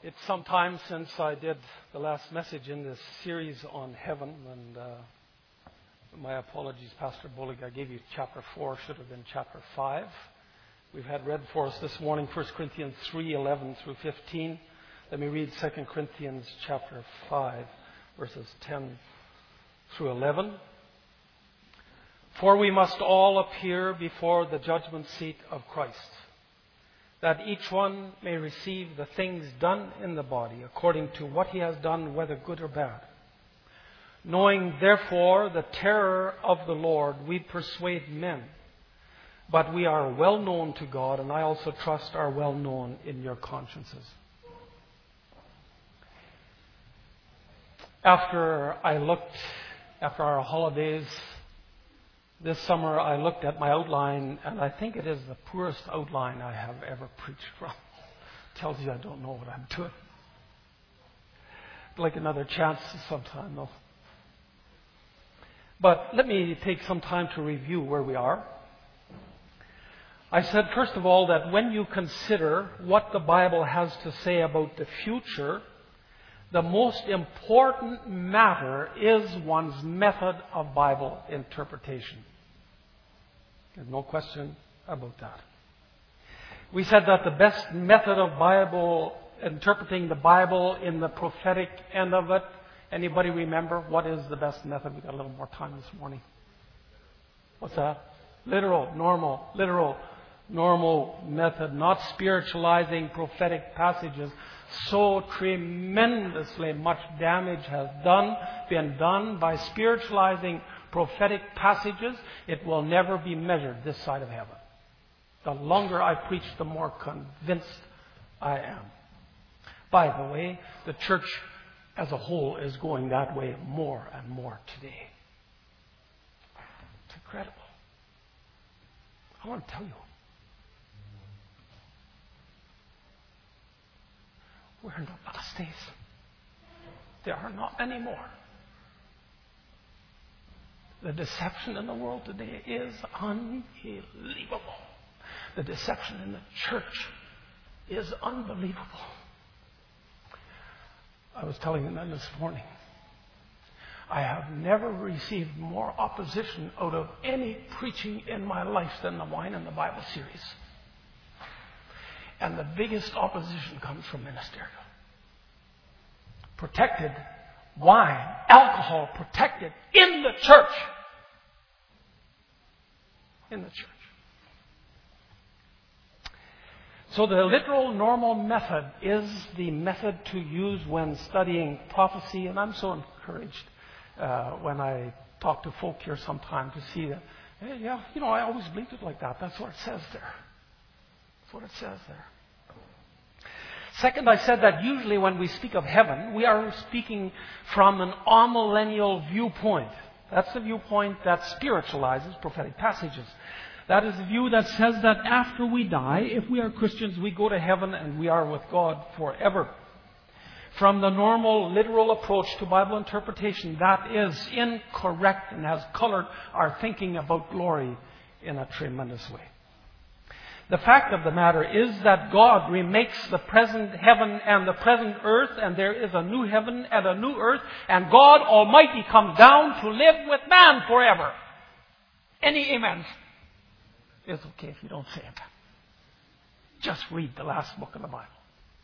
It's some time since I did the last message in this series on heaven, and my apologies, Pastor Bullock. I gave you chapter 4, should have been chapter 5. We've had read for us this morning 1 Corinthians 3:11 through 15. Let me read 2 Corinthians chapter 5, verses 10 through 11. For we must all appear before the judgment seat of Christ, that each one may receive the things done in the body according to what he has done, whether good or bad. Knowing therefore the terror of the Lord, we persuade men, but we are well known to God, and I also trust are well known in your consciences. After our holidays this summer, I looked at my outline, and I think it is the poorest outline I have ever preached from. Tells you I don't know what I'm doing. I'd like another chance sometime, though. But let me take some time to review where we are. I said, first of all, that when you consider what the Bible has to say about the future, the most important matter is one's method of Bible interpretation. There's no question about that. We said that the best method of Bible interpreting the Bible in the prophetic end of it. Anybody remember what is the best method? We've got a little more time this morning. What's that? Normal method, not spiritualizing prophetic passages. So tremendously much damage has been done by spiritualizing prophetic passages. It will never be measured this side of heaven. The longer I preach, the more convinced I am. By the way, the church as a whole is going that way more and more today. It's incredible. I want to tell you, we're in the last days. There are not any more. The deception in the world today is unbelievable. The deception in the church is unbelievable. I was telling them this morning, I have never received more opposition out of any preaching in my life than the Wine and the Bible series. And the biggest opposition comes from ministerial. Protected wine, alcohol protected in the church. In the church. So the literal normal method is the method to use when studying prophecy, and I'm so encouraged when I talk to folk here sometime to see that, hey, yeah, I always believed it like that. That's what it says there. That's what it says there. Second, I said that usually when we speak of heaven, we are speaking from an amillennial viewpoint. That's the viewpoint that spiritualizes prophetic passages. That is the view that says that after we die, if we are Christians, we go to heaven and we are with God forever. From the normal, literal approach to Bible interpretation, that is incorrect and has colored our thinking about glory in a tremendous way. The fact of the matter is that God remakes the present heaven and the present earth, and there is a new heaven and a new earth, and God Almighty comes down to live with man forever. Any amens? It's okay if you don't say it. Just read the last book of the Bible.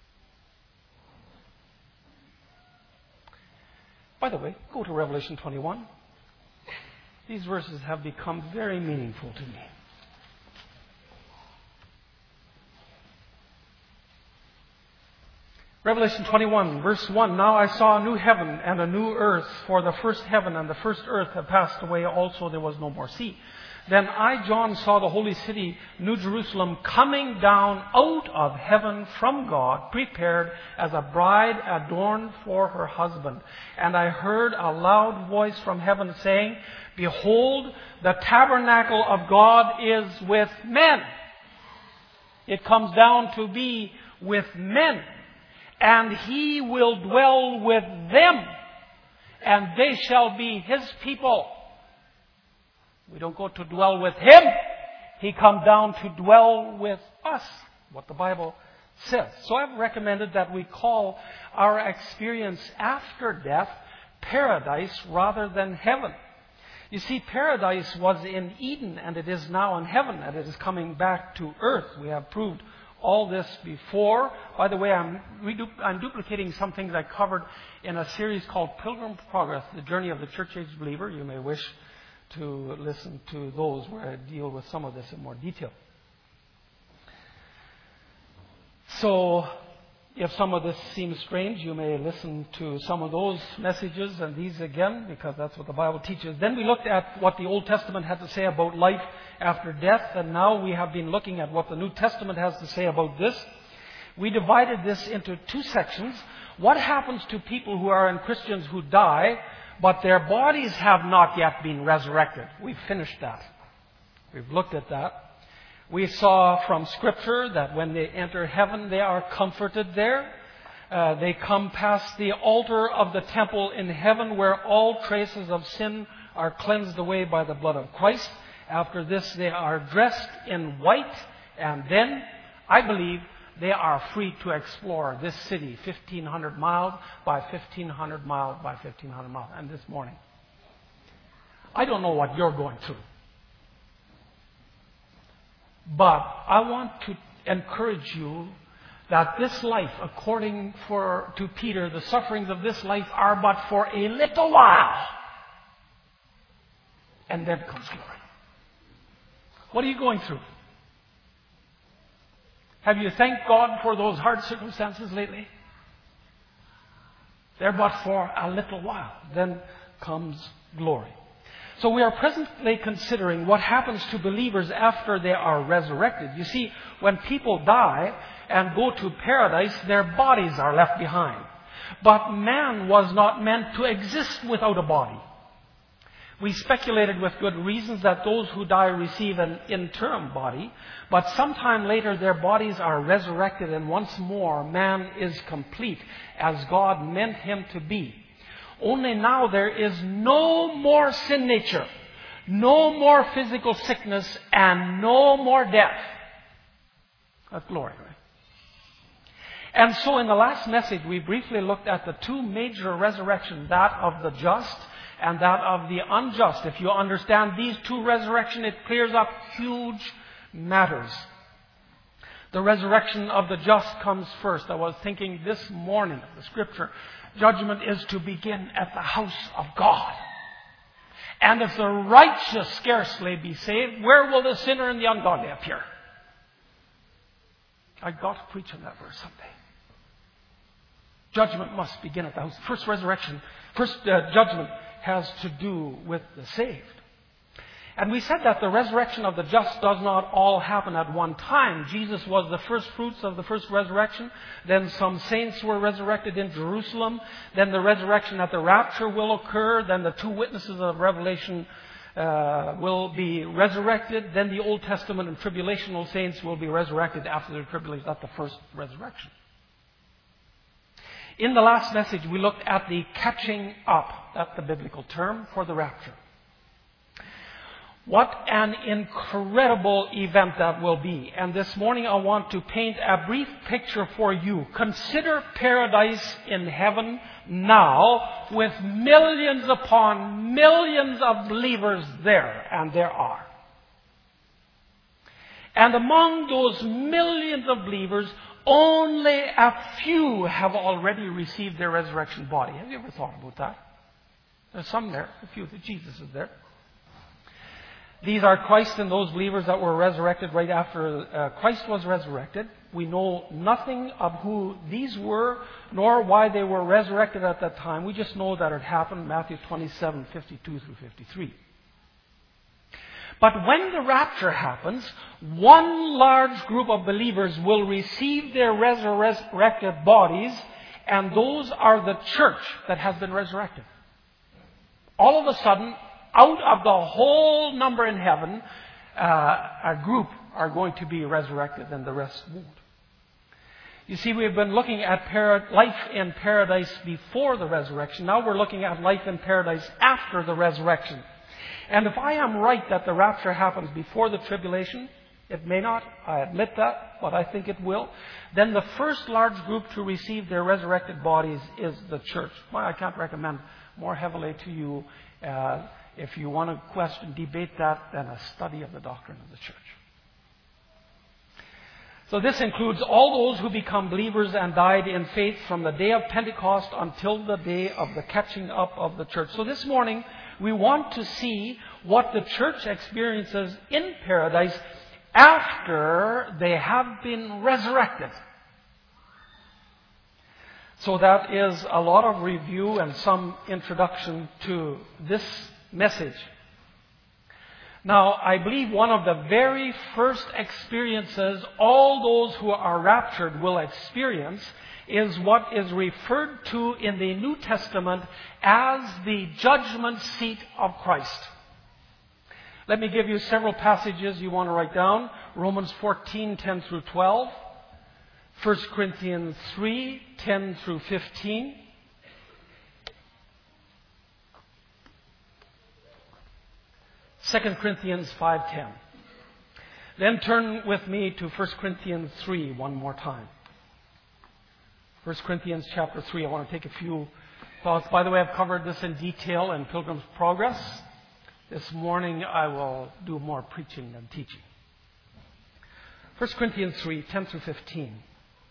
By the way, go to Revelation 21. These verses have become very meaningful to me. Revelation 21, verse 1. Now I saw a new heaven and a new earth, for the first heaven and the first earth have passed away. Also there was no more sea. Then I, John, saw the holy city, New Jerusalem, coming down out of heaven from God, prepared as a bride adorned for her husband. And I heard a loud voice from heaven saying, Behold, the tabernacle of God is with men. It comes down to be with men. And He will dwell with them, and they shall be His people. We don't go to dwell with Him. He comes down to dwell with us. What the Bible says. So I've recommended that we call our experience after death paradise rather than heaven. You see, paradise was in Eden and it is now in heaven and it is coming back to earth. We have proved all this before. By the way, I'm duplicating some things I covered in a series called Pilgrim's Progress, The Journey of the Church Age Believer. You may wish to listen to those where I deal with some of this in more detail. So, if some of this seems strange, you may listen to some of those messages and these again, because that's what the Bible teaches. Then we looked at what the Old Testament had to say about life after death, and now we have been looking at what the New Testament has to say about this. We divided this into two sections. What happens to people who are in Christians who die, but their bodies have not yet been resurrected? We've finished that. We've looked at that. We saw from Scripture that when they enter heaven, they are comforted there. They come past the altar of the temple in heaven where all traces of sin are cleansed away by the blood of Christ. After this, they are dressed in white, and then, I believe, they are free to explore this city, 1,500 miles by 1,500 miles by 1,500 miles. And this morning, I don't know what you're going through. But I want to encourage you that this life, according to Peter, the sufferings of this life are but for a little while. And then comes glory. What are you going through? Have you thanked God for those hard circumstances lately? They're but for a little while. Then comes glory. So we are presently considering what happens to believers after they are resurrected. You see, when people die and go to paradise, their bodies are left behind. But man was not meant to exist without a body. We speculated with good reasons that those who die receive an interim body, but sometime later their bodies are resurrected and once more man is complete as God meant him to be. Only now there is no more sin nature, no more physical sickness, and no more death. That's glory, right? And so in the last message, we briefly looked at the two major resurrections, that of the just and that of the unjust. If you understand these two resurrections, it clears up huge matters. The resurrection of the just comes first. I was thinking this morning of the Scripture. Judgment is to begin at the house of God. And if the righteous scarcely be saved, where will the sinner and the ungodly appear? I've got to preach on that verse someday. Judgment must begin at the house. First judgment has to do with the saved. And we said that the resurrection of the just does not all happen at one time. Jesus was the first fruits of the first resurrection. Then some saints were resurrected in Jerusalem. Then the resurrection at the rapture will occur. Then the two witnesses of Revelation will be resurrected. Then the Old Testament and tribulational saints will be resurrected after the tribulation. That's the first resurrection. In the last message, we looked at the catching up. That's the biblical term for the rapture. What an incredible event that will be. And this morning I want to paint a brief picture for you. Consider paradise in heaven now with millions upon millions of believers there. And there are. And among those millions of believers, only a few have already received their resurrection body. Have you ever thought about that? There's some there, a few. Jesus is there. These are Christ and those believers that were resurrected right after Christ was resurrected. We know nothing of who these were, nor why they were resurrected at that time. We just know that it happened, Matthew 27, 52 through 53. But when the rapture happens, one large group of believers will receive their resurrected bodies, and those are the church that has been resurrected. All of a sudden, out of the whole number in heaven, a group are going to be resurrected and the rest won't. You see, we've been looking at life in paradise before the resurrection. Now we're looking at life in paradise after the resurrection. And if I am right that the rapture happens before the tribulation, It may not, I admit that, but I think it will. Then the first large group to receive their resurrected bodies is the church. Well, I can't recommend more heavily to you, if you want to question, debate that, than a study of the doctrine of the church. So this includes all those who become believers and died in faith from the day of Pentecost until the day of the catching up of the church. So this morning, we want to see what the church experiences in paradise after they have been resurrected. So that is a lot of review and some introduction to this message. Now, I believe one of the very first experiences all those who are raptured will experience is what is referred to in the New Testament as the judgment seat of Christ. Let me give you several passages you want to write down. Romans 14:10 through 12. 1 Corinthians 3:10 through 15. Second Corinthians 5:10. Then turn with me to 1 Corinthians 3 one more time. 1 Corinthians chapter 3. I want to take a few thoughts. By the way, I've covered this in detail in Pilgrim's Progress. This morning I will do more preaching than teaching. 1 Corinthians 3:10 through 15.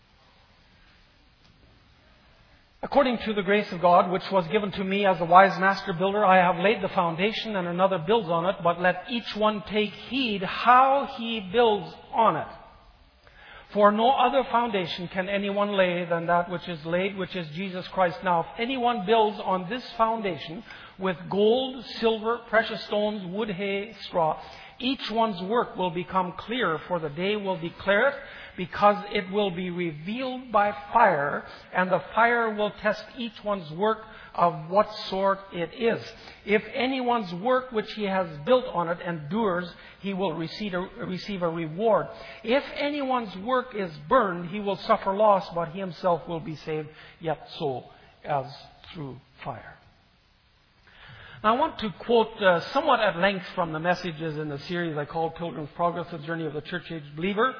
According to the grace of God, which was given to me as a wise master builder, I have laid the foundation and another builds on it, but let each one take heed how he builds on it. For no other foundation can anyone lay than that which is laid, which is Jesus Christ. Now, if anyone builds on this foundation with gold, silver, precious stones, wood, hay, straw, each one's work will become clear, for the day will declare it, because it will be revealed by fire, and the fire will test each one's work of what sort it is. If anyone's work which he has built on it endures, he will receive a reward. If anyone's work is burned, he will suffer loss, but he himself will be saved, yet so as through fire. Now, I want to quote somewhat at length from the messages in the series I called Pilgrim's Progress, The Journey of the Church-Age Believer.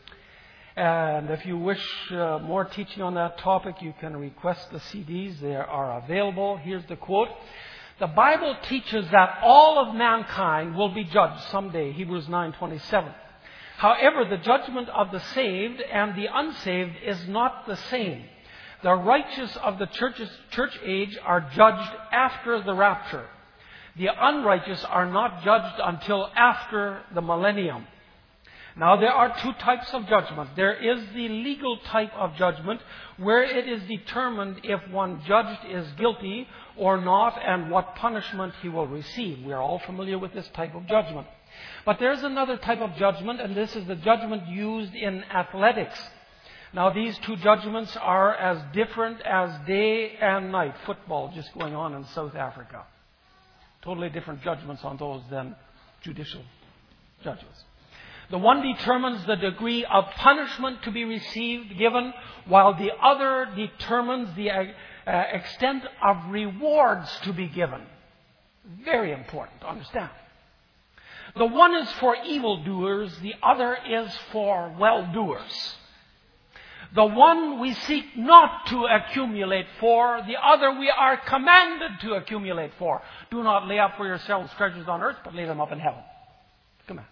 And if you wish more teaching on that topic, you can request the CDs. They are available. Here's the quote. The Bible teaches that all of mankind will be judged someday, Hebrews 9:27. However, the judgment of the saved and the unsaved is not the same. The righteous of the church age are judged after the rapture. The unrighteous are not judged until after the millennium. Now, there are two types of judgment. There is the legal type of judgment, where it is determined if one judged is guilty or not and what punishment he will receive. We are all familiar with this type of judgment. But there's another type of judgment, and this is the judgment used in athletics. Now, these two judgments are as different as day and night. Football just going on in South Africa. Totally different judgments on those than judicial judges. The one determines the degree of punishment to be given, while the other determines the extent of rewards to be given. Very important to understand. The one is for evildoers, the other is for well-doers. The one we seek not to accumulate for, the other we are commanded to accumulate for. Do not lay up for yourselves treasures on earth, but lay them up in heaven. Command.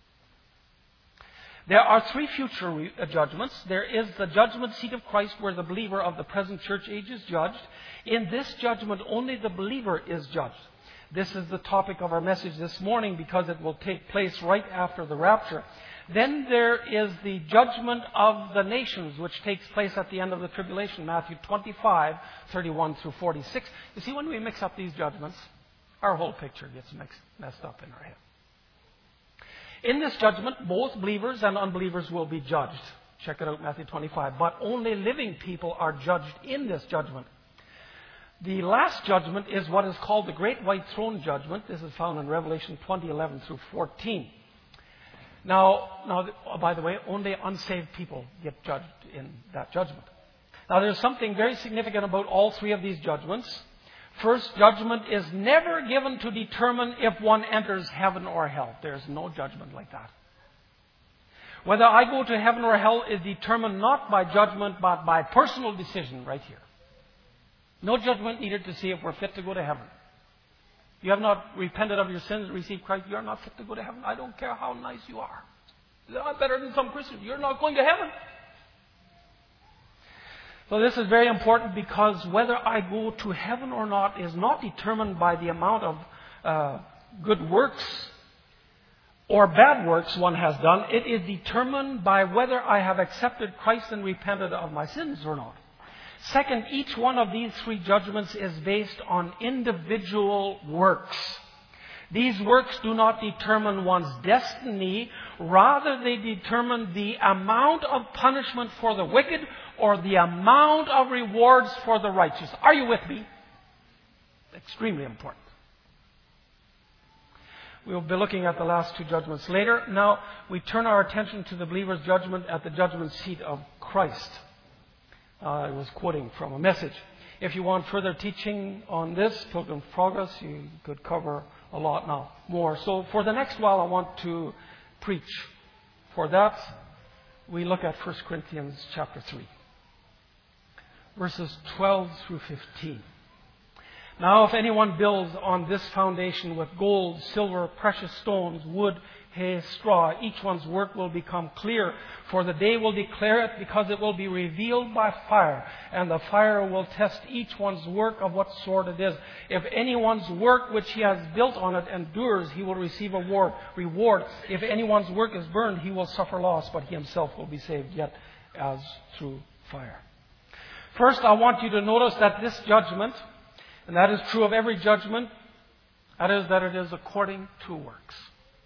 There are three future judgments. There is the judgment seat of Christ, where the believer of the present church age is judged. In this judgment, only the believer is judged. This is the topic of our message this morning, because it will take place right after the rapture. Then there is the judgment of the nations, which takes place at the end of the tribulation, Matthew 25:31 through 46. You see, when we mix up these judgments, our whole picture gets messed up in our head. In this judgment, both believers and unbelievers will be judged. Check it out, Matthew 25. But only living people are judged in this judgment. The last judgment is what is called the Great White Throne Judgment. This is found in Revelation 20:11 through 14. Now, by the way, only unsaved people get judged in that judgment. Now, there's something very significant about all three of these judgments. First, judgment is never given to determine if one enters heaven or hell. There's no judgment like that. Whether I go to heaven or hell is determined not by judgment, but by personal decision right here. No judgment needed to see if we're fit to go to heaven. You have not repented of your sins and received Christ, you are not fit to go to heaven. I don't care how nice you are. I'm better than some Christians. You're not going to heaven. So this is very important, because whether I go to heaven or not is not determined by the amount of good works or bad works one has done. It is determined by whether I have accepted Christ and repented of my sins or not. Second, each one of these three judgments is based on individual works. These works do not determine one's destiny. Rather, they determine the amount of punishment for the wicked or the amount of rewards for the righteous. Are you with me? Extremely important. We'll be looking at the last two judgments later. Now, we turn our attention to the believer's judgment at the judgment seat of Christ. I was quoting from a message. If you want further teaching on this, Pilgrim's Progress, you could cover a lot now more. So for the next while, I want to preach. For that, we look at 1 Corinthians chapter 3, verses 12 through 15. Now, if anyone builds on this foundation with gold, silver, precious stones, wood, hay, straw, each one's work will become clear, for the day will declare it, because it will be revealed by fire, and the fire will test each one's work of what sort it is. If anyone's work which he has built on it endures, he will receive a reward. If anyone's work is burned, he will suffer loss, but he himself will be saved, yet as through fire. First, I want you to notice that this judgment, and that is true of every judgment, that it is according to works.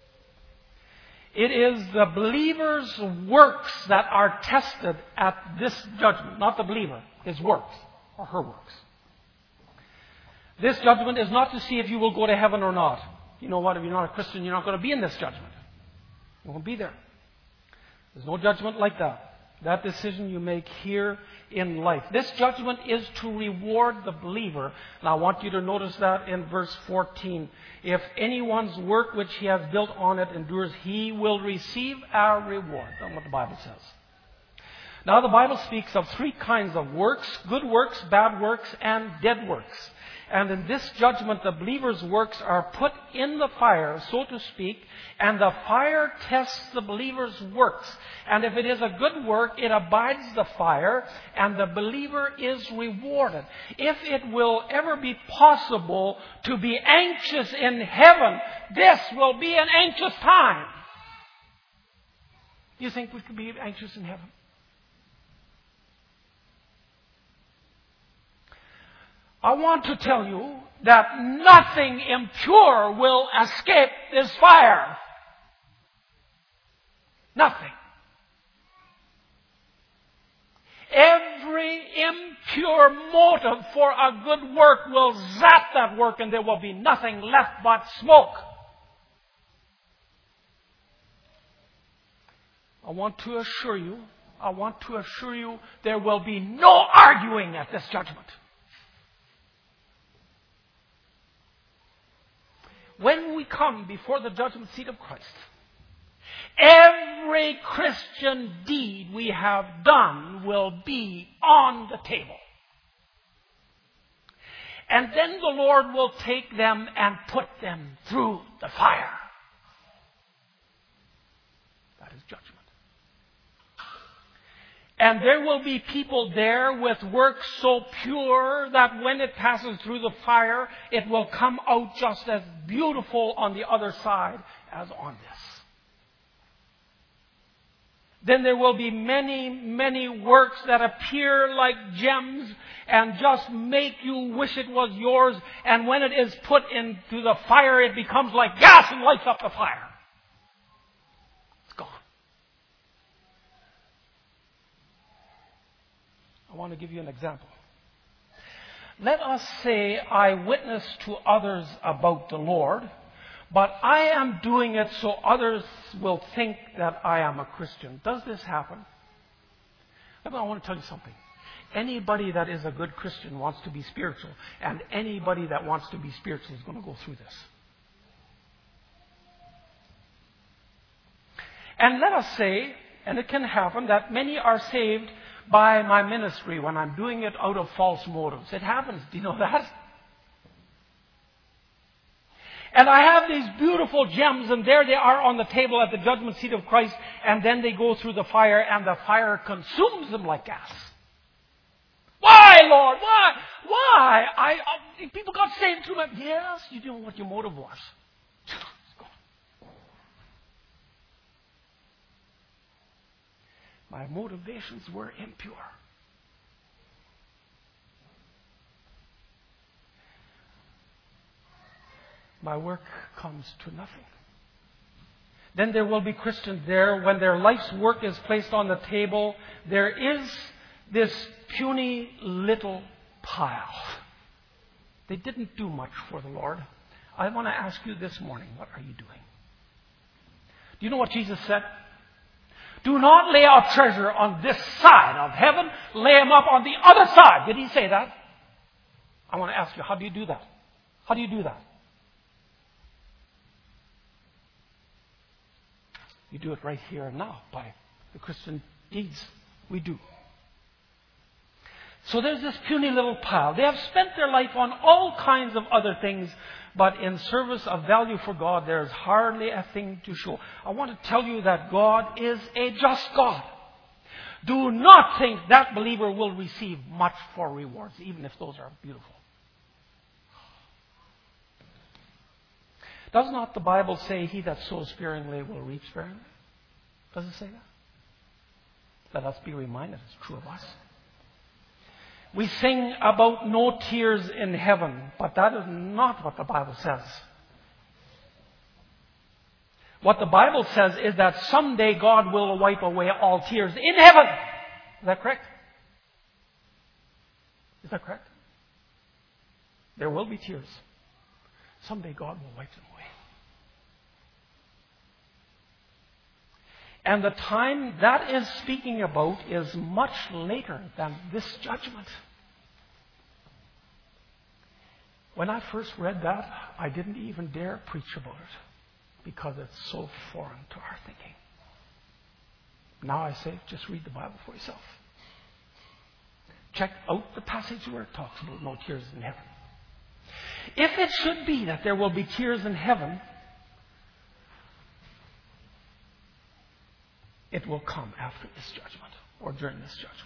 It is the believer's works that are tested at this judgment, not the believer, his works or her works. This judgment is not to see if you will go to heaven or not. You know what? If you're not a Christian, you're not going to be in this judgment. You won't be there. There's no judgment like that. That decision you make here in life. This judgment is to reward the believer. And I want you to notice that in verse 14. If anyone's work which he has built on it endures, he will receive our reward. That's what the Bible says. Now the Bible speaks of three kinds of works: good works, bad works, and dead works. And in this judgment, the believer's works are put in the fire, so to speak, and the fire tests the believer's works. And if it is a good work, it abides the fire, and the believer is rewarded. If it will ever be possible to be anxious in heaven, this will be an anxious time. You think we could be anxious in heaven? I want to tell you that nothing impure will escape this fire. Nothing. Every impure motive for a good work will zap that work, and there will be nothing left but smoke. I want to assure you, there will be no arguing at this judgment. When we come before the judgment seat of Christ, every Christian deed we have done will be on the table. And then the Lord will take them and put them through the fire. That is judgment. And there will be people there with works so pure that when it passes through the fire, it will come out just as beautiful on the other side as on this. Then there will be many, many works that appear like gems and just make you wish it was yours. And when it is put into the fire, it becomes like gas and lights up the fire. It's gone. I want to give you an example. Let us say I witness to others about the Lord, but I am doing it so others will think that I am a Christian. Does this happen? I want to tell you something. Anybody that is a good Christian wants to be spiritual, and anybody that wants to be spiritual is going to go through this. And let us say And it can happen that many are saved by my ministry when I'm doing it out of false motives. It happens. Do you know that? And I have these beautiful gems, and there they are on the table at the judgment seat of Christ, and then they go through the fire, and the fire consumes them like gas. Why, Lord? Why? People got saved through my... Yes, you know what your motive was. My motivations were impure. My work comes to nothing. Then there will be Christians there, when their life's work is placed on the table, there is this puny little pile. They didn't do much for the Lord. I want to ask you this morning, what are you doing? Do you know what Jesus said? Do not lay up treasure on this side of heaven. Lay them up on the other side. Did he say that? I want to ask you, how do you do that? How do you do that? You do it right here and now by the Christian deeds we do. So there's this puny little pile. They have spent their life on all kinds of other things, but in service of value for God, there's hardly a thing to show. I want to tell you that God is a just God. Do not think that believer will receive much for rewards, even if those are beautiful. Does not the Bible say, he that sows sparingly will reap sparingly? Does it say that? Let us be reminded it's true of us. We sing about no tears in heaven, but that is not what the Bible says. What the Bible says is that someday God will wipe away all tears in heaven. Is that correct? Is that correct? There will be tears. Someday God will wipe them away. And the time that is speaking about is much later than this judgment. When I first read that, I didn't even dare preach about it because it's so foreign to our thinking. Now I say, just read the Bible for yourself. Check out the passage where it talks about no tears in heaven. If it should be that there will be tears in heaven, it will come after this judgment or during this judgment.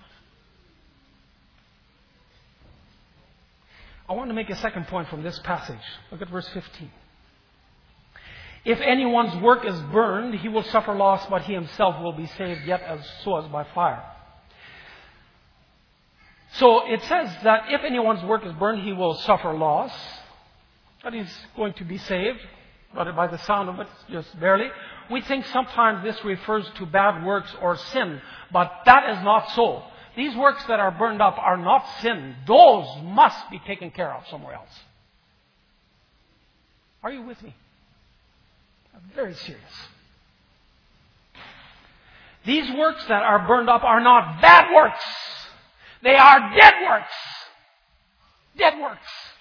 I want to make a second point from this passage. Look at verse 15. If anyone's work is burned, he will suffer loss, but he himself will be saved, yet as by fire. So it says that if anyone's work is burned, he will suffer loss, but he's going to be saved. But by the sound of it, just barely. We think sometimes this refers to bad works or sin, but that is not so. These works that are burned up are not sin. Those must be taken care of somewhere else. Are you with me? I'm very serious. These works that are burned up are not bad works. They are dead works. Dead works.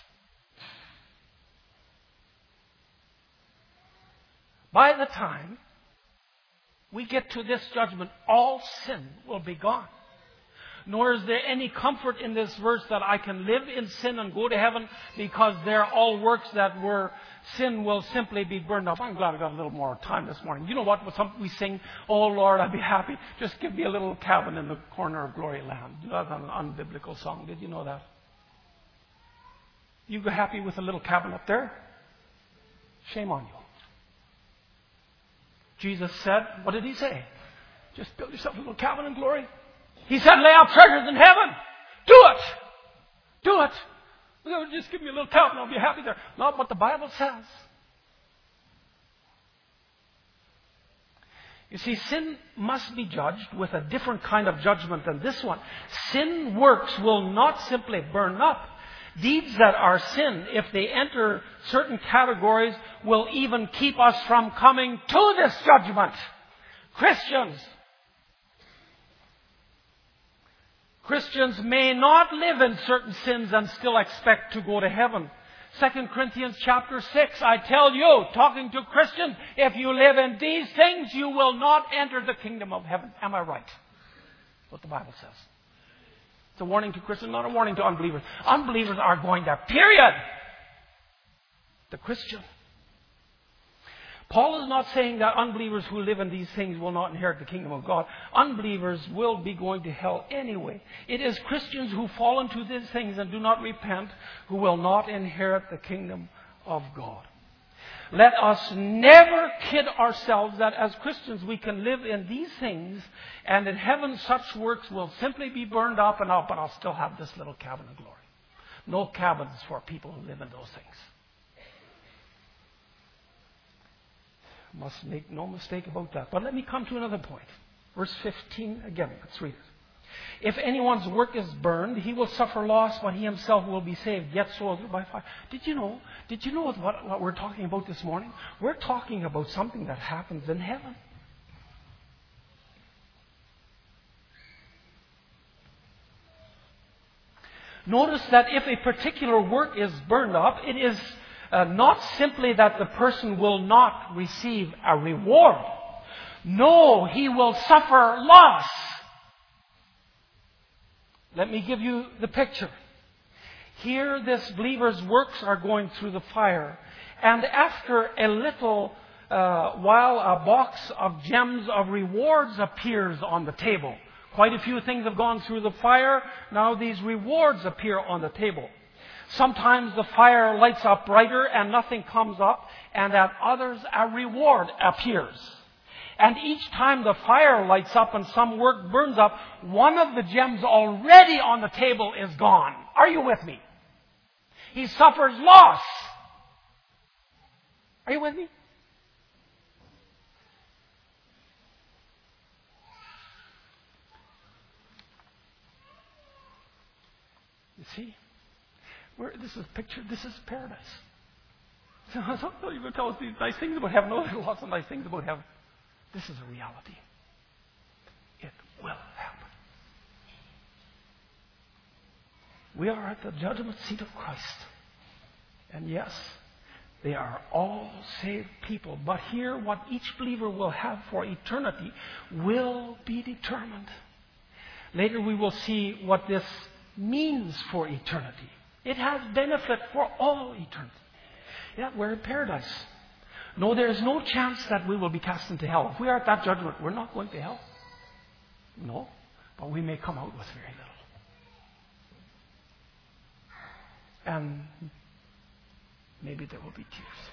By the time we get to this judgment, all sin will be gone. Nor is there any comfort in this verse that I can live in sin and go to heaven because they're all works that were sin will simply be burned up. I'm glad I got a little more time this morning. You know what? We sing, oh Lord, I'd be happy. Just give me a little cabin in the corner of glory land. That's an unbiblical song. Did you know that? You go happy with a little cabin up there? Shame on you. Jesus said, what did he say? Just build yourself a little cabin in glory. He said, lay out treasures in heaven. Do it. Do it. Just give me a little cabin. I'll be happy there. Not what the Bible says. You see, sin must be judged with a different kind of judgment than this one. Sin works will not simply burn up. Deeds that are sin, if they enter certain categories, will even keep us from coming to this judgment. Christians may not live in certain sins and still expect to go to heaven. 2 Corinthians chapter 6, I tell you, talking to Christians, if you live in these things, you will not enter the kingdom of heaven. Am I right? That's what the Bible says. It's a warning to Christians, not a warning to unbelievers. Unbelievers are going there, period. The Christian. Paul is not saying that unbelievers who live in these things will not inherit the kingdom of God. Unbelievers will be going to hell anyway. It is Christians who fall into these things and do not repent who will not inherit the kingdom of God. Let us never kid ourselves that as Christians we can live in these things, and in heaven such works will simply be burned up and out, but I'll still have this little cabin of glory. No cabins for people who live in those things. Must make no mistake about that. But let me come to another point. Verse 15 again. Let's read it. If anyone's work is burned, he will suffer loss, but he himself will be saved, yet so by fire. Did you know what we're talking about this morning? We're talking about something that happens in heaven. Notice that if a particular work is burned up, it is not simply that the person will not receive a reward. No, he will suffer loss. Let me give you the picture. Here, this believer's works are going through the fire. And after a little while, a box of gems of rewards appears on the table. Quite a few things have gone through the fire. Now these rewards appear on the table. Sometimes the fire lights up brighter and nothing comes up, and at others a reward appears. And each time the fire lights up and some work burns up, one of the gems already on the table is gone. Are you with me? He suffers loss. Are you with me? You see? This is picture. This is paradise. I thought you were going to tell us these nice things about heaven. No, there are lots of nice things about heaven. This is a reality. It will happen. We are at the judgment seat of Christ. And yes, they are all saved people. But here, what each believer will have for eternity will be determined. Later we will see what this means for eternity. It has benefit for all eternity. Yeah, we're in paradise. No, there is no chance that we will be cast into hell. If we are at that judgment, we're not going to hell. No, but we may come out with very little. And maybe there will be tears.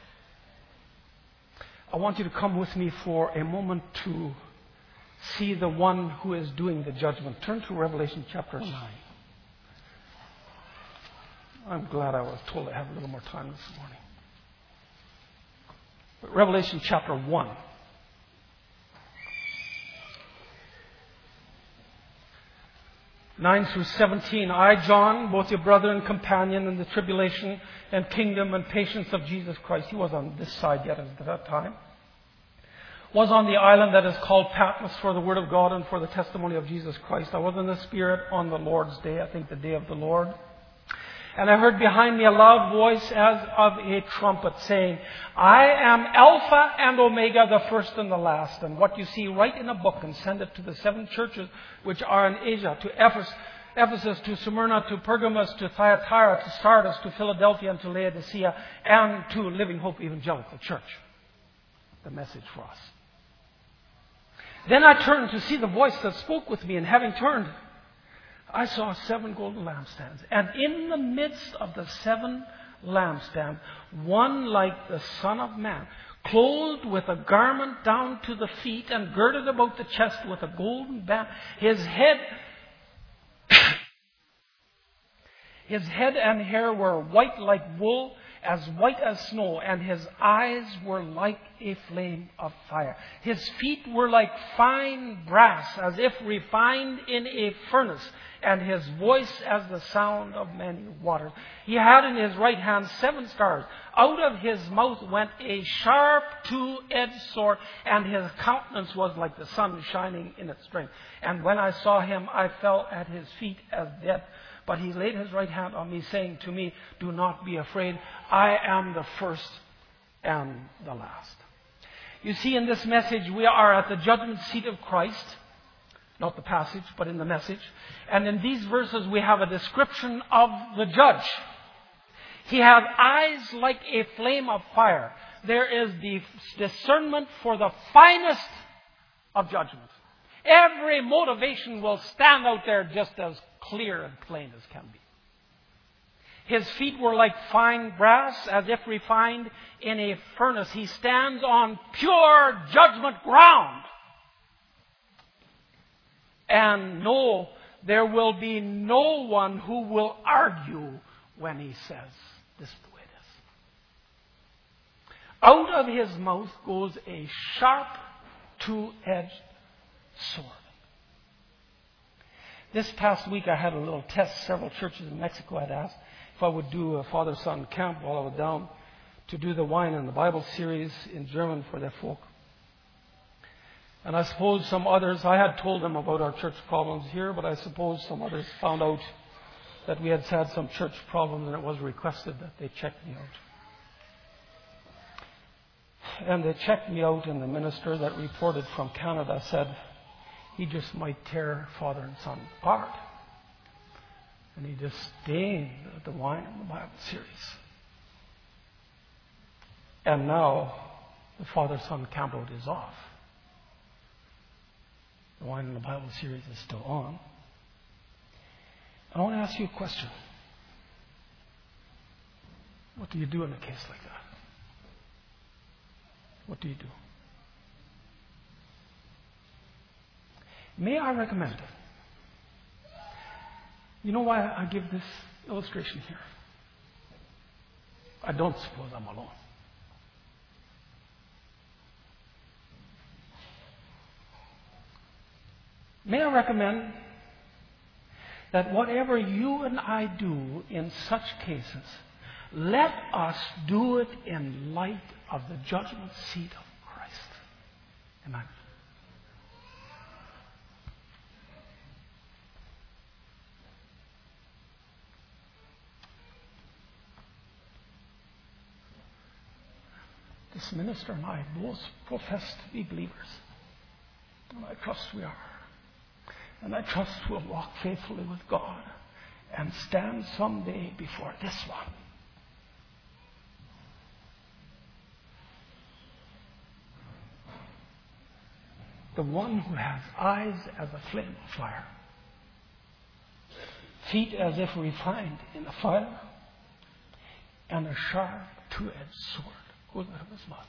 I want you to come with me for a moment to see the one who is doing the judgment. Turn to Revelation chapter 9. I'm glad I was told I have a little more time this morning. But Revelation chapter 1. (9 through 17). I, John, both your brother and companion in the tribulation and kingdom and patience of Jesus Christ. He was on this side yet at that time. Was on the island that is called Patmos for the word of God and for the testimony of Jesus Christ. I was in the Spirit on the Lord's day, I think the day of the Lord. And I heard behind me a loud voice as of a trumpet saying, I am Alpha and Omega, the first and the last. And what you see, write in a book and send it to the 7 churches which are in Asia, to Ephesus, to Smyrna, to Pergamos, to Thyatira, to Sardis, to Philadelphia, and to Laodicea, and to Living Hope Evangelical Church. The message for us. Then I turned to see the voice that spoke with me, and having turned, I saw 7 golden lampstands. And in the midst of the 7 lampstands, one like the Son of Man, clothed with a garment down to the feet and girded about the chest with a golden band. His head and hair were white like wool, as white as snow, and his eyes were like a flame of fire. His feet were like fine brass, as if refined in a furnace, and his voice as the sound of many waters. He had in his right hand 7 stars. Out of his mouth went a sharp 2-edged sword, and his countenance was like the sun shining in its strength. And when I saw him, I fell at his feet as dead. But He laid His right hand on me, saying to me, do not be afraid. I am the first and the last. You see, in this message, we are at the judgment seat of Christ. Not the passage, but in the message. And in these verses, we have a description of the judge. He has eyes like a flame of fire. There is the discernment for the finest of judgment. Every motivation will stand out there just as clear and plain as can be. His feet were like fine brass, as if refined in a furnace. He stands on pure judgment ground. And no, there will be no one who will argue when He says, this is the way it is. Out of His mouth goes a sharp, two-edged sword. This past week I had a little test. Several churches in Mexico had asked if I would do a father-son camp while I was down to do the Wine and the Bible series in German for their folk. And I suppose some others, I had told them about our church problems here, but I suppose some others found out that we had had some church problems, and it was requested that they check me out. And they checked me out, and the minister that reported from Canada said he just might tear father and son apart. And he disdained the Wine and the Bible series. And now the father-son camp out is off. The Wine and the Bible series is still on. I want to ask you a question. What do you do in a case like that? What do you do? May I recommend it? You know why I give this illustration here? I don't suppose I'm alone. May I recommend that whatever you and I do in such cases, let us do it in light of the judgment seat of Christ. Amen. This minister and I both profess to be believers. And I trust we are. And I trust we'll walk faithfully with God and stand someday before this one. The one who has eyes as a flame of fire, feet as if refined in a fire, and a sharp two-edged sword goes out of his mouth.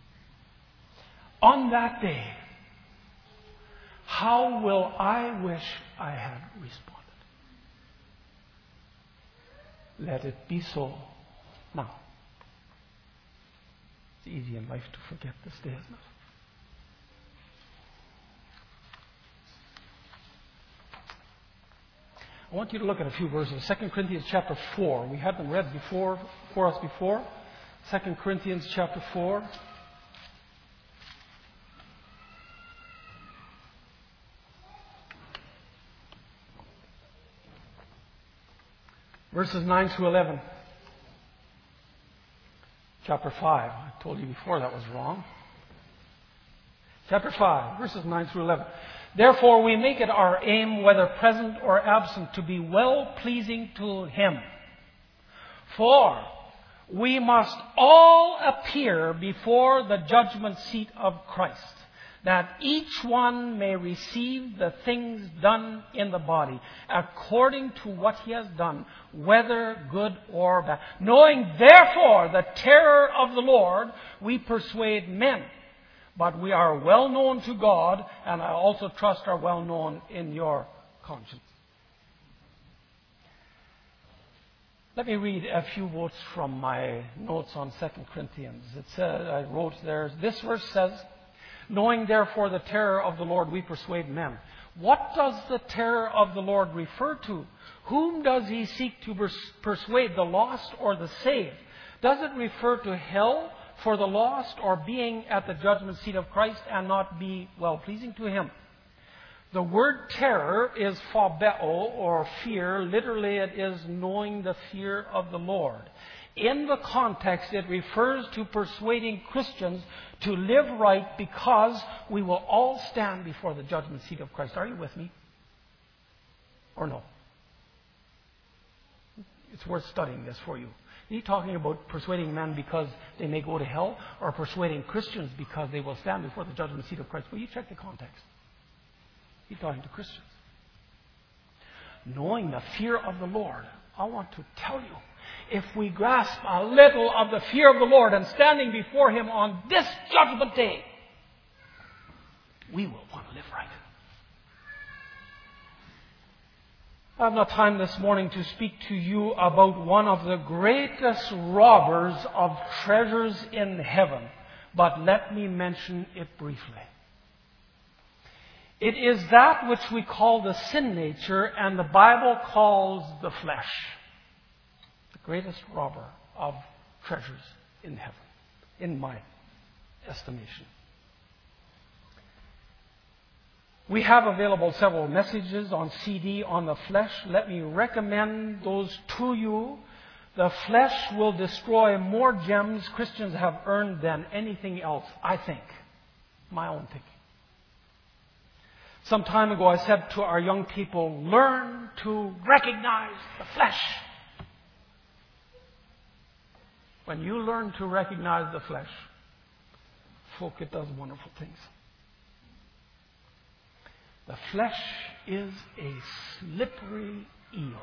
On that day, how will I wish I had responded? Let it be so now. It's easy in life to forget this day, isn't it? I want you to look at a few verses. 2 Corinthians chapter 4. We had them read for us before. 2 Corinthians chapter 4. Verses 9 through 11. Chapter 5. I told you before that was wrong. Chapter 5, verses 9 through 11. Therefore we make it our aim, whether present or absent, to be well-pleasing to Him. For we must all appear before the judgment seat of Christ, that each one may receive the things done in the body, according to what he has done, whether good or bad. Knowing therefore the terror of the Lord, we persuade men. But we are well known to God, and I also trust are well known in your conscience. Let me read a few words from my notes on 2 Corinthians. It says, I wrote there, this verse says, knowing therefore the terror of the Lord, we persuade men. What does the terror of the Lord refer to? Whom does He seek to persuade, the lost or the saved? Does it refer to hell for the lost, or being at the judgment seat of Christ and not be well-pleasing to Him? The word terror is phobeo, or fear. Literally, it is knowing the fear of the Lord. In the context, it refers to persuading Christians to live right because we will all stand before the judgment seat of Christ. Are you with me? Or no? It's worth studying this for you. Is he talking about persuading men because they may go to hell, or persuading Christians because they will stand before the judgment seat of Christ? Well, you check the context. He's talking to Christians. Knowing the fear of the Lord, I want to tell you, if we grasp a little of the fear of the Lord and standing before Him on this judgment day, we will want to live right. I have not time this morning to speak to you about one of the greatest robbers of treasures in heaven, but let me mention it briefly. It is that which we call the sin nature, and the Bible calls the flesh. The greatest robber of treasures in heaven, in my estimation. We have available several messages on CD on the flesh. Let me recommend those to you. The flesh will destroy more gems Christians have earned than anything else, I think. My own thinking. Some time ago I said to our young people, learn to recognize the flesh. When you learn to recognize the flesh, folk, it does wonderful things. The flesh is a slippery eel.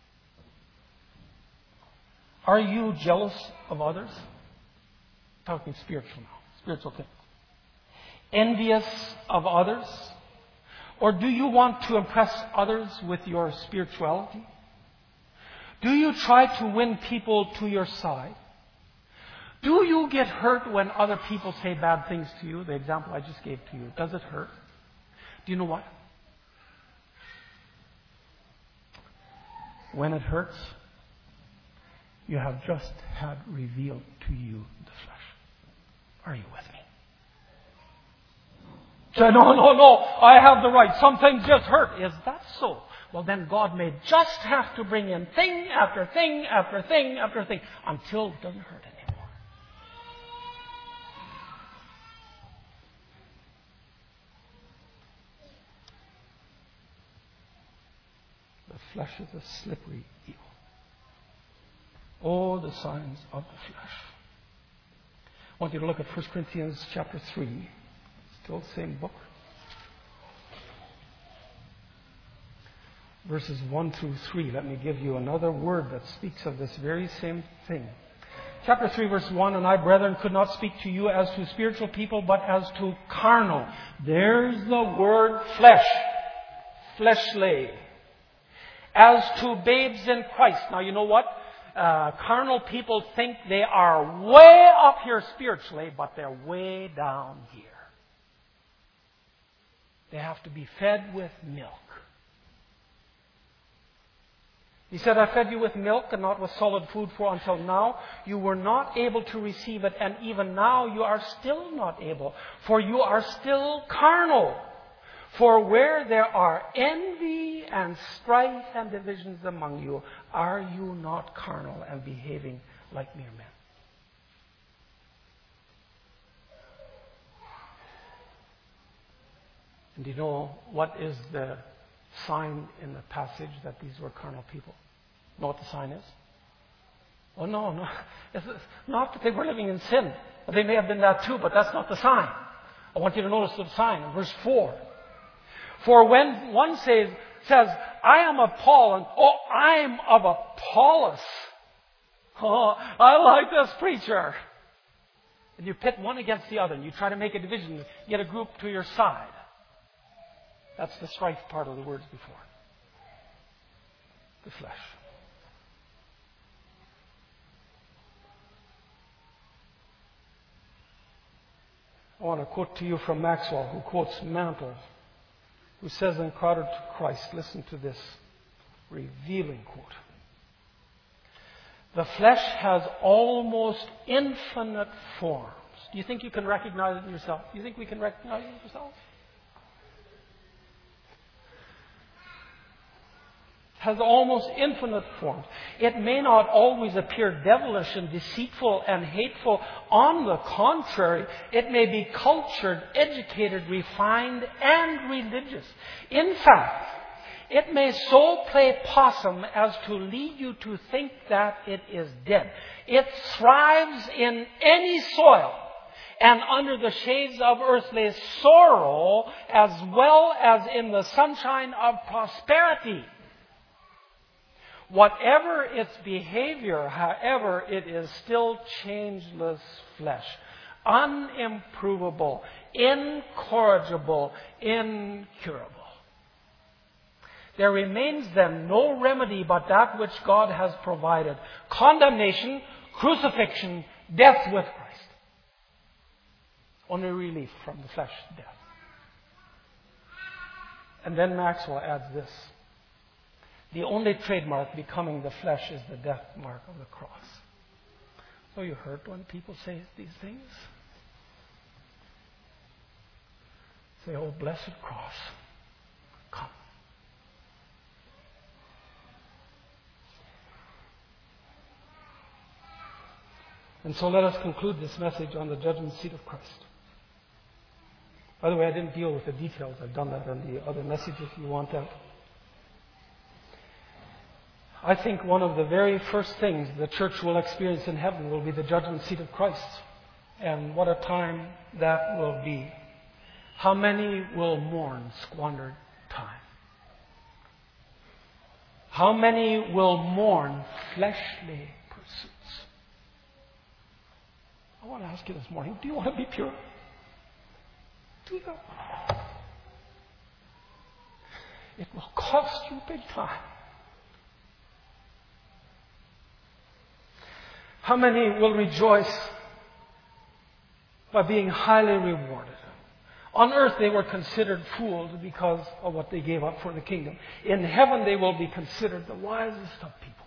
Are you jealous of others? Talking spiritual now. Spiritual things. Envious of others? Or do you want to impress others with your spirituality? Do you try to win people to your side? Do you get hurt when other people say bad things to you? The example I just gave to you. Does it hurt? Do you know what? When it hurts, you have just had revealed to you the flesh. Are you with me? Say, no, I have the right. Some things just hurt. Is that so? Well, then God may just have to bring in thing after thing after thing after thing until it doesn't hurt anymore. The flesh is a slippery eel. Oh, the signs of the flesh. I want you to look at 1 Corinthians chapter 3. Still the same book. Verses 1 through 3. Let me give you another word that speaks of this very same thing. Chapter 3, verse 1, and I, brethren, could not speak to you as to spiritual people, but as to carnal. There's the word flesh. Fleshly. As to babes in Christ. Now, you know what? Carnal people think they are way up here spiritually, but they're way down here. They have to be fed with milk. He said, I fed you with milk and not with solid food, for until now you were not able to receive it, and even now you are still not able, for you are still carnal. For where there are envy and strife and divisions among you, are you not carnal and behaving like mere men? And do you know what is the sign in the passage that these were carnal people? Know what the sign is? Oh, no. It's not that they were living in sin. They may have been that too, but that's not the sign. I want you to notice the sign in verse 4. For when one says, I am of Paul, and I'm of Apollos. Oh, I like this preacher. And you pit one against the other, and you try to make a division, get a group to your side. That's the strife part of the words before. The flesh. I want to quote to you from Maxwell, who quotes Mantle, who says in Crowder to Christ, listen to this revealing quote. The flesh has almost infinite forms. Do you think you can recognize it in yourself? Do you think we can recognize it in yourself? has almost infinite forms. It may not always appear devilish and deceitful and hateful. On the contrary, it may be cultured, educated, refined, and religious. In fact, it may so play possum as to lead you to think that it is dead. It thrives in any soil, and under the shades of earthly sorrow, as well as in the sunshine of prosperity. Whatever its behavior, however, it is still changeless flesh, unimprovable, incorrigible, incurable. There remains then no remedy but that which God has provided: condemnation, crucifixion, death with Christ. Only relief from the flesh, death. And then Maxwell adds this: the only trademark becoming the flesh is the death mark of the cross. So you hurt when people say these things? Say, oh, blessed cross, come. And so let us conclude this message on the judgment seat of Christ. By the way, I didn't deal with the details. I've done that on the other message if you want that. I think one of the very first things the church will experience in heaven will be the judgment seat of Christ. And what a time that will be. How many will mourn squandered time? How many will mourn fleshly pursuits? I want to ask you this morning, do you want to be pure? Do you? It will cost you big time. How many will rejoice by being highly rewarded? On earth they were considered fools because of what they gave up for the kingdom. In heaven they will be considered the wisest of people.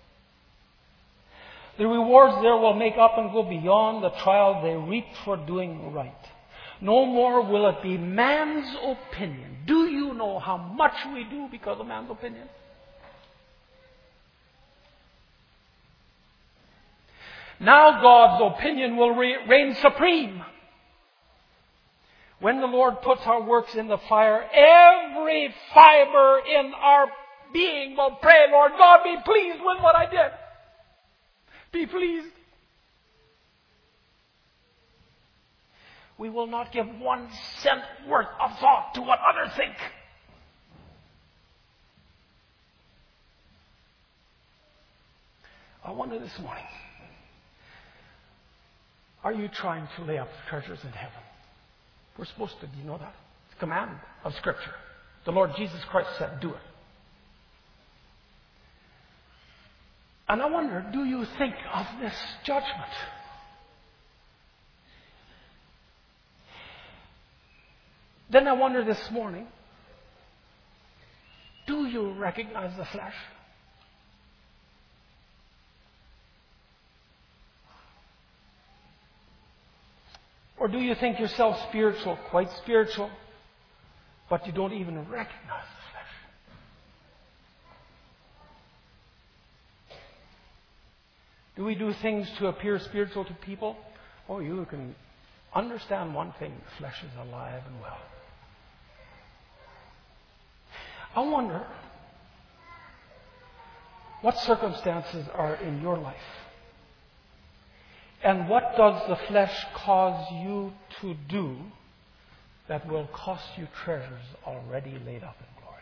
The rewards there will make up and go beyond the trial they reaped for doing right. No more will it be man's opinion. Do you know how much we do because of man's opinion? Now God's opinion will reign supreme. When the Lord puts our works in the fire, every fiber in our being will pray, Lord God, be pleased with what I did. Be pleased. We will not give 1 cent worth of thought to what others think. I wonder this morning, are you trying to lay up treasures in heaven? We're supposed to, do you know that? It's a command of Scripture. The Lord Jesus Christ said, do it. And I wonder, do you think of this judgment? Then I wonder this morning, do you recognize the flesh? Or do you think yourself spiritual, quite spiritual, but you don't even recognize the flesh? Do we do things to appear spiritual to people? Oh, you can understand one thing: the flesh is alive and well. I wonder what circumstances are in your life. And what does the flesh cause you to do that will cost you treasures already laid up in glory?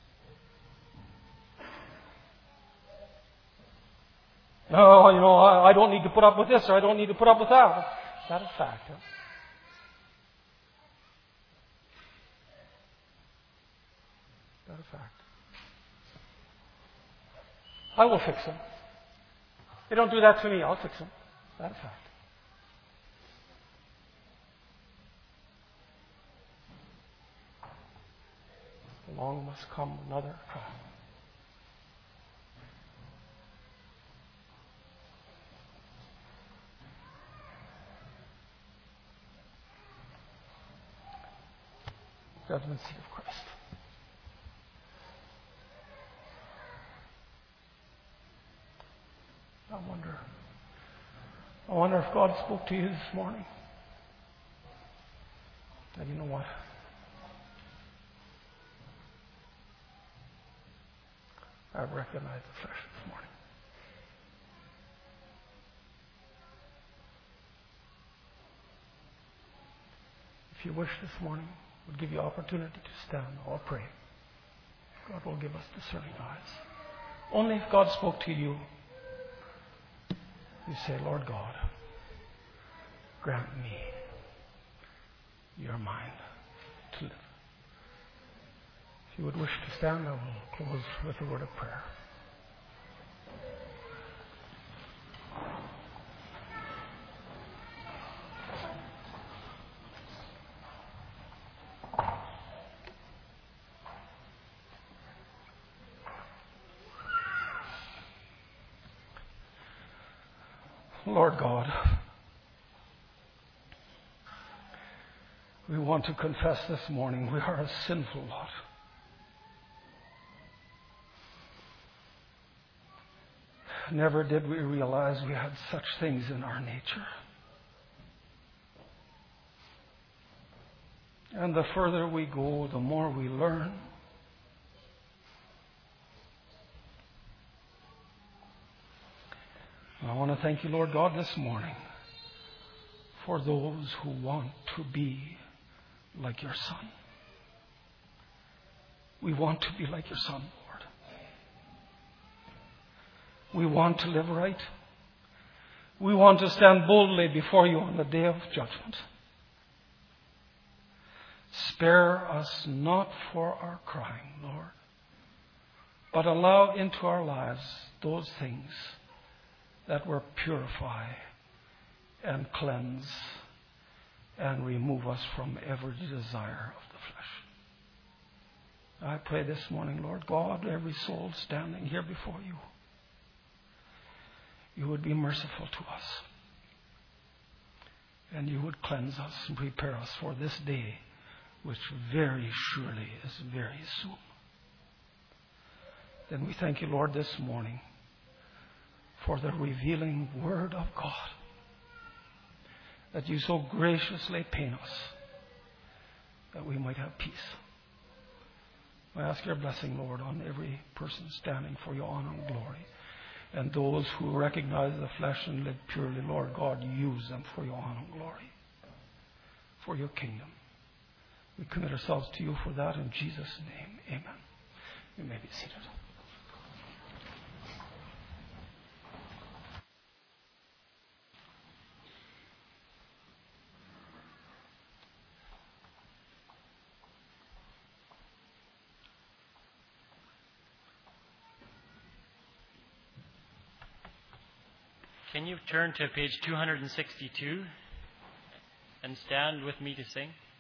No, I don't need to put up with this, or I don't need to put up with that. Is that a fact? Huh? Is that a fact? I will fix them. They don't do that to me, I'll fix them. Is that a fact? Along must come another trial. Judgment seat of Christ. I wonder if God spoke to you this morning. And you know what? I've recognized the flesh this morning. If you wish this morning, we'll give you opportunity to stand or pray. God will give us discerning eyes. Only if God spoke to you, you say, Lord God, grant me your mind to live. If you would wish to stand, I will close with a word of prayer. Lord God, we want to confess this morning we are a sinful lot. Never did we realize we had such things in our nature. And the further we go, the more we learn. I want to thank you, Lord God, this morning for those who want to be like your Son. We want to be like your Son, Lord. We want to live right. We want to stand boldly before you on the day of judgment. Spare us not for our crying, Lord, but allow into our lives those things that will purify and cleanse and remove us from every desire of the flesh. I pray this morning, Lord God, every soul standing here before you, you would be merciful to us. And you would cleanse us and prepare us for this day, which very surely is very soon. Then we thank you, Lord, this morning for the revealing Word of God that you so graciously paint us that we might have peace. I ask your blessing, Lord, on every person standing for your honor and glory. And those who recognize the flesh and live purely, Lord God, use them for your honor and glory, for your kingdom. We commit ourselves to you for that in Jesus' name. Amen. You may be seated. Can you turn to page 262 and stand with me to sing?